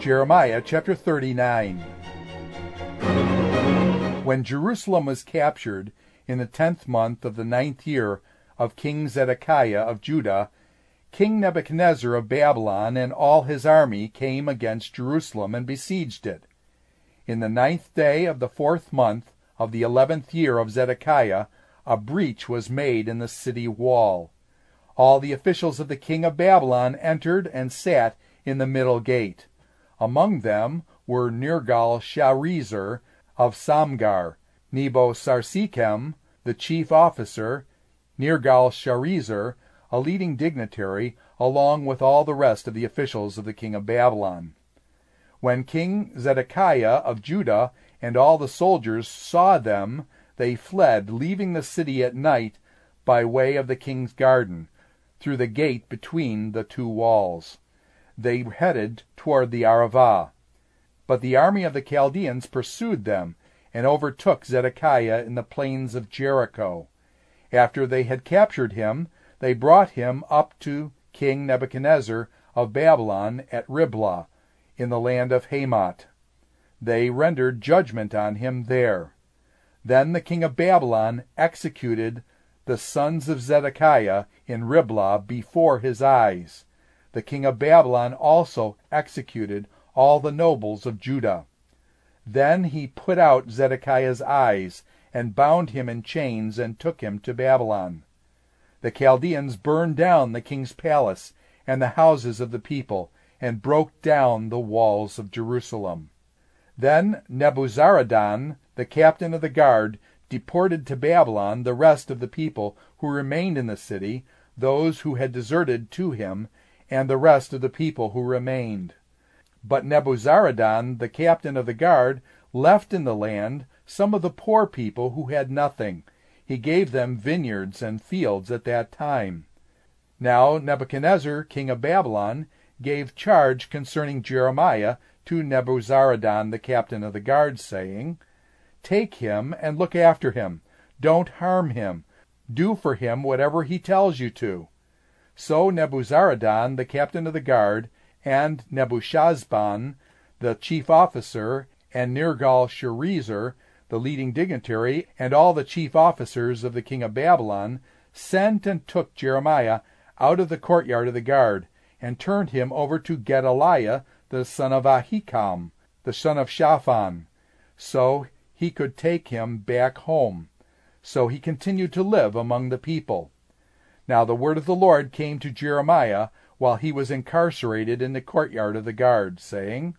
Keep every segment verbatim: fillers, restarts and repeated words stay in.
Jeremiah chapter thirty-nine. When Jerusalem was captured in the tenth month of the ninth year of King Zedekiah of Judah, King Nebuchadnezzar of Babylon and all his army came against Jerusalem and besieged it. In the ninth day of the fourth month of the eleventh year of Zedekiah, a breach was made in the city wall. All the officials of the king of Babylon entered and sat in the middle gate. Among them were Nergal-Sharezer of Samgar, Nebo-Sarsekim, the chief officer, Nergal-Sharezer, a leading dignitary, along with all the rest of the officials of the king of Babylon. When King Zedekiah of Judah and all the soldiers saw them, they fled, leaving the city at night by way of the king's garden, through the gate between the two walls. They headed toward the Arava. But the army of the Chaldeans pursued them, and overtook Zedekiah in the plains of Jericho. After they had captured him, they brought him up to King Nebuchadnezzar of Babylon at Riblah, in the land of Hamath. They rendered judgment on him there. Then the king of Babylon executed the sons of Zedekiah in Riblah before his eyes. The king of Babylon also executed all the nobles of Judah. Then he put out Zedekiah's eyes, and bound him in chains, and took him to Babylon. The Chaldeans burned down the king's palace and the houses of the people, and broke down the walls of Jerusalem. Then Nebuzaradan, the captain of the guard, deported to Babylon the rest of the people who remained in the city, those who had deserted to him, and the rest of the people who remained. But Nebuzaradan, the captain of the guard, left in the land some of the poor people who had nothing. He gave them vineyards and fields at that time. Now Nebuchadnezzar, king of Babylon, gave charge concerning Jeremiah to Nebuzaradan, the captain of the guard, saying, "Take him and look after him. Don't harm him. Do for him whatever he tells you to." So Nebuzaradan, the captain of the guard, and Nebuchadnezzar, the chief officer, and Nergal-Sharezer, the leading dignitary, and all the chief officers of the king of Babylon, sent and took Jeremiah out of the courtyard of the guard, and turned him over to Gedaliah, the son of Ahikam, the son of Shaphan, so he could take him back home. So he continued to live among the people. Now the word of the Lord came to Jeremiah while he was incarcerated in the courtyard of the guard, saying,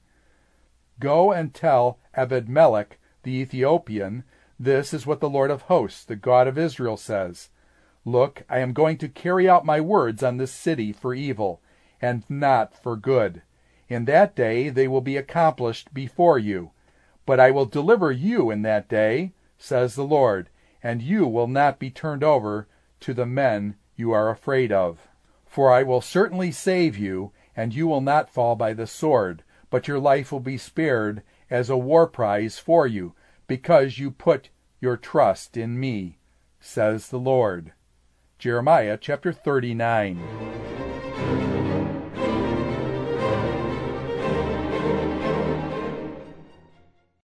"Go and tell Ebed-melech the Ethiopian, this is what the Lord of hosts, the God of Israel, says. Look, I am going to carry out my words on this city for evil, and not for good. In that day they will be accomplished before you. But I will deliver you in that day, says the Lord, and you will not be turned over to the men you are afraid of. For I will certainly save you, and you will not fall by the sword, but your life will be spared as a war prize for you, because you put your trust in me, says the Lord." Jeremiah chapter thirty-nine.